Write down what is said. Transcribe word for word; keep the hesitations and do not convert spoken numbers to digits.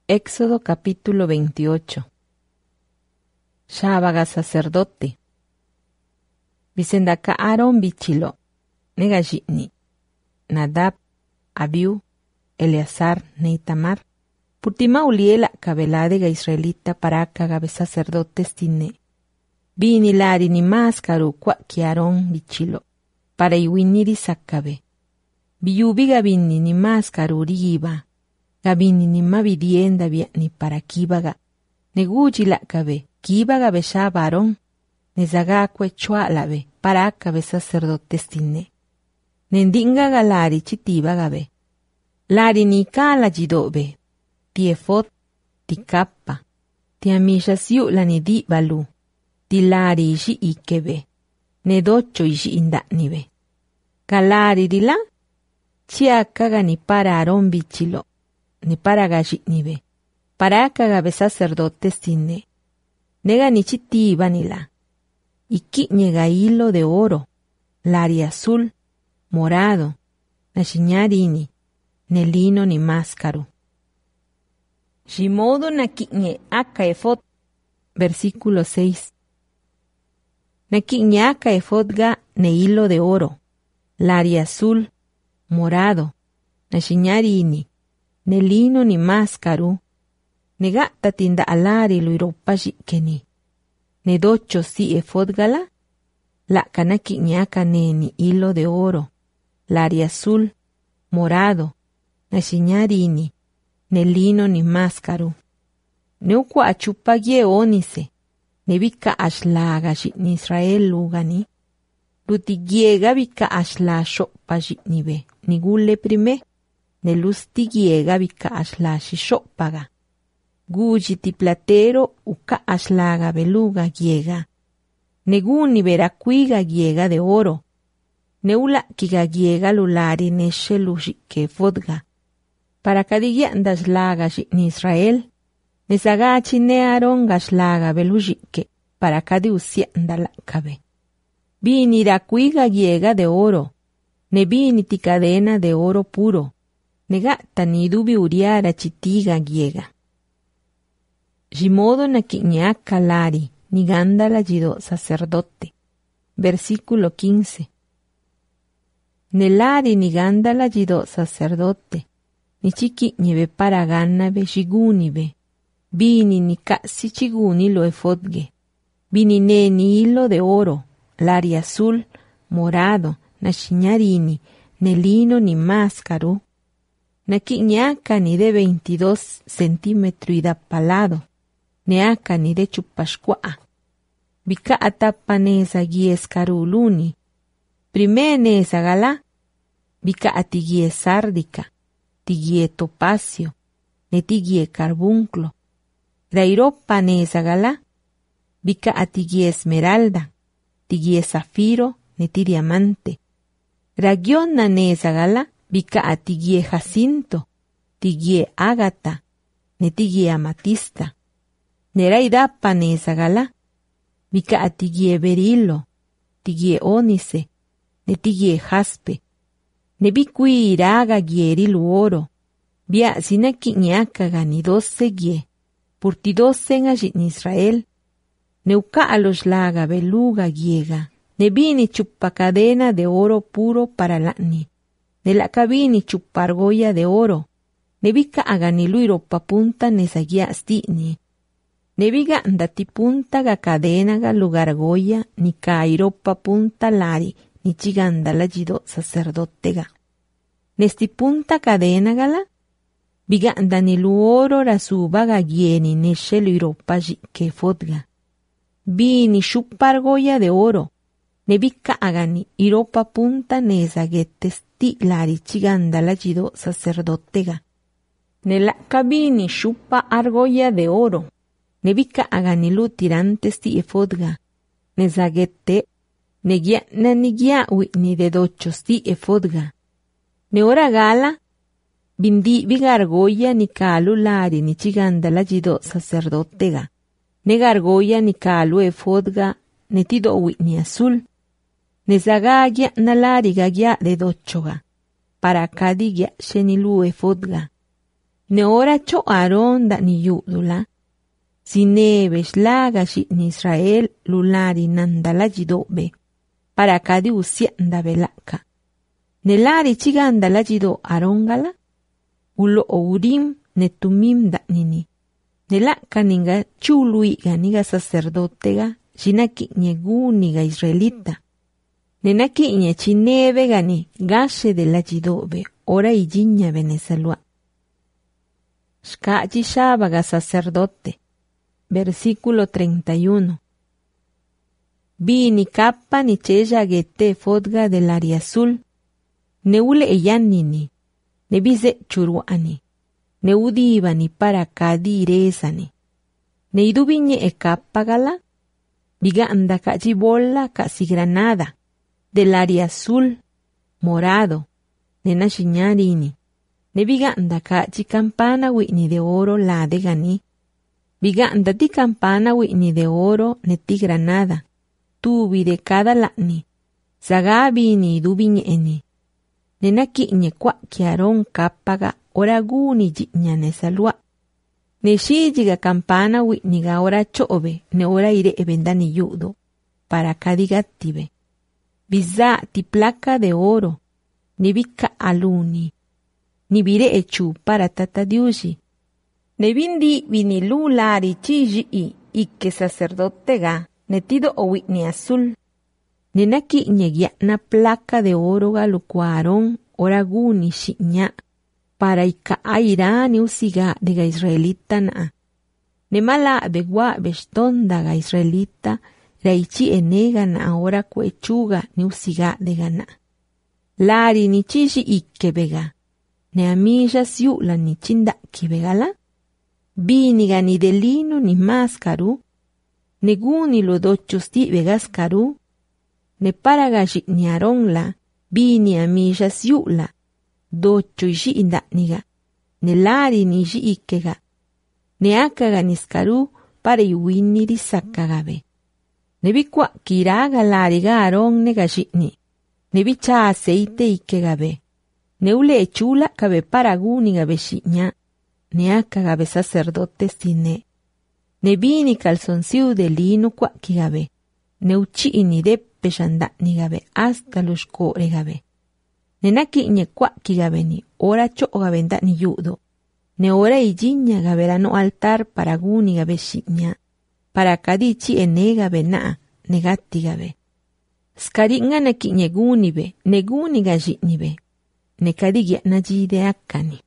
Éxodo capítulo veintiocho. Shabaga sacerdote. Vicendaka Aarón bichilo. Nega jitni. Nadab, Abiú, Eleazar, Neitamar. Purtima uliela cabeládega israelita para cagabe sacerdotes tine. Bini lari ni máscaru cuaki Aarón bichilo. Para iwiniri sakabe. Biyubiga bini ni máscaru riba. Gabini ni mavidienda via ni para kibaga. Neguji la cabe, kibaga beshaba Aarón. Nezagakwe chua labe, para cabe sacerdotes tine. Nendinga galari chitiba gabe. Lari ni kala jidobe. Ti efot, ti kappa. Ti amisha siu la ni di balu. Ti lari ishi ikebe. Nedocho ishi indanibe. Kalari di la. Chiakaga ni para Aarón bichilo. Ni para gajitnibe. Para cagabe sacerdotes tine. Nega ni chitiba ni la. Iki niega hilo de oro. Lari azul. Morado. Nashinyarini. Nelino ni máscaro. Shimodo nakiñe aka efot. Versículo seis. Nakiñe aka efotga ne hilo de oro. Lari azul. Morado. Nashinyarini. Nelino ni máscaro. Negata tinda alari lo iropaji keni. Nedocho si efotgala. La kanaki aka ne ni hilo de oro. Lari azul. Morado. Nashinyarini. Nelino ni máscaro. Neukwa achupagie onise. Nebika ashlaga jitni Israel lugani. Lutigiega bika ashla shopa jitnibe. Nigule prime. Nelustigiega bika ashla shishopaga. Gujiti platero uka ashlaga beluga giega. Neguni veracuiga giega de oro. Neula kiga giega lulari neshelushi que fodga. Para kadigia ndaslaga ni Israel. Nesagachi ne Aarón gaslaga belujike. Para kadi usia ndalakabe. Bini racuiga giega de oro. Ne bini ti cadena de oro puro. Negata ni dubi uriara chitiga giega. Jimodo na kiñaka lari. Ni gandala jido sacerdote. Versículo quince. Nelari ni gandala jido sacerdote. Ni chiki niebe para ganabe shigunibe. Bini ni kasi chiguni lo efodge. Bini ne ni hilo de oro. Lari azul, morado, nashinyarini, nelino ni máscaro. Na kiñaka ni de veintidós centímetros y da palado. Neaka ni de chupashkua. Bika atapa nesa gies karuluni. Prime nesa gala. Bika atigie sárdica. Tigie topacio. Netigie carbunclo. Rairopa nesa gala. Bika atigie esmeralda. Tigie zafiro. Neti diamante. Ragiona nesa gala. Bika atigie jacinto. Tigie ágata. Netigie amatista. Neraidapa nesa gala. Bika atigie berilo. Tigie ónice. Netigie jaspe. Nebikui iraga gierilu oro. Bia sinaki ñaka gani doce gie. Purti doce en ajit Israel. Neuka alos laga beluga giega. Nebini chupa cadena de oro puro para lani. Nelakabini chupa argolla de oro. Nebika aganilu iropa punta nesagia stini. Nebiga andati punta ga cadena ga lugar goya, ni kairopa punta lari, ni chiganda la jido sacerdote ga. Nesti punta cadena gala, biga andani luoro rasuba ga gieni neshelu iropa que fodga. Bini shupar goya de oro, nebika agani iropa punta nesagetes ti lari chiganda la jido sacerdote ga. Nela kabini shupa argolla de oro. Nebika aganilu tirantes ti efodga. Nezagete. Negia nanigia ni de dochos ti efodga. Neora gala. Bindi bigargoya ni kalu lari ni chiganda la jido sacerdotega. Negargoya ni kalu efodga. Netido ni azul. Nezagagia nalari gagia de dochoga. Para kadigia shenilu efodga. Ne ora cho Aarón da ni yudula. Sinebesh lagashi ni Israel lulari nandala jidobe. Para kadi usianda belaka. Nelari chiganda la jido Aarón ulo ourim ne tumim da nini. Nelaka ninga chuluiga niga sacerdotega. Shinaki nyegu niga israelita. Nenaki nye chinebe gani gashe de la jidobe. Ora ijinya venesalua. Shkaji shabaga sacerdote. Versículo treinta y uno. Vi ni kappa ni cheya gete fodga del área azul. Neule eyanini. Nebize churuani. Neudiva ni para kadirezani. Neidubiñe e kappa gala. Biga anda kaji bola casi granada. Del área azul. Morado. Nena shinyarini. Nebiga anda kaji campana wini de oro la de gani. Biga anda di campana wini de oro neti granada. Tubi de cada lani. Zagabi ni dubiñe eni. Nena kiñe kwa kiaron kapaga oraguni jiña ne salua. Ne shijiga campana wini ga ora chobe ne ora ire ebendani yudo. Para kadigatibe. Biza ti placa de oro. Ni bika aluni. Ni bire echu para tatadiushi. Ne bindi vini lulari chiji i ikke sacerdote ga. Netido o wini azul. Nenaki ñegia na placa de oro ga lucuaron oraguni shiña. Para ika aira ni usiga de ga israelita na. Ne mala begua bestonda ga israelita. Raichi enega na ahora cuechuga ni usiga de gana. Lari ni chishi ikke bega. Ne amilla siula ni chinda ki begala. Biniga ni de lino ni máscaru. Neguni lo dochosti vegascaru. Ne paragashi ni aronla. Bini amilla siula. Docho ishi indaniga. Ne lari ni ishi ikkega. Ne akaga niskaru para iwini risakagabe. Nebikwa kiraga lariga aron negashini. Nebicha aceite ikegabe. Neule chula cabe paraguni gabe shiña. Neaka gabe sacerdote sine. Nebini calzonciu de lino kwa kigabe. Neuchi ini de peshanda nigabe hasta los core gabe. Nenaki nye kwa kigabe ni ora cho gabenda ni yudo. Ne ora ijinya gaberano altar paraguni gabe shiña. Para kadichi enega bena negatigabe. Skaringa neki nyegunibe neguniga jinibe. Nekadigia najide akani.